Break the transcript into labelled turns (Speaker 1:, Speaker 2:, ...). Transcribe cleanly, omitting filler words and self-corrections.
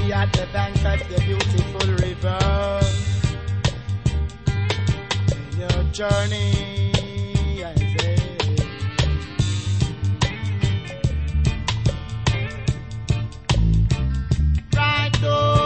Speaker 1: be at the bank of the beautiful river. In your journey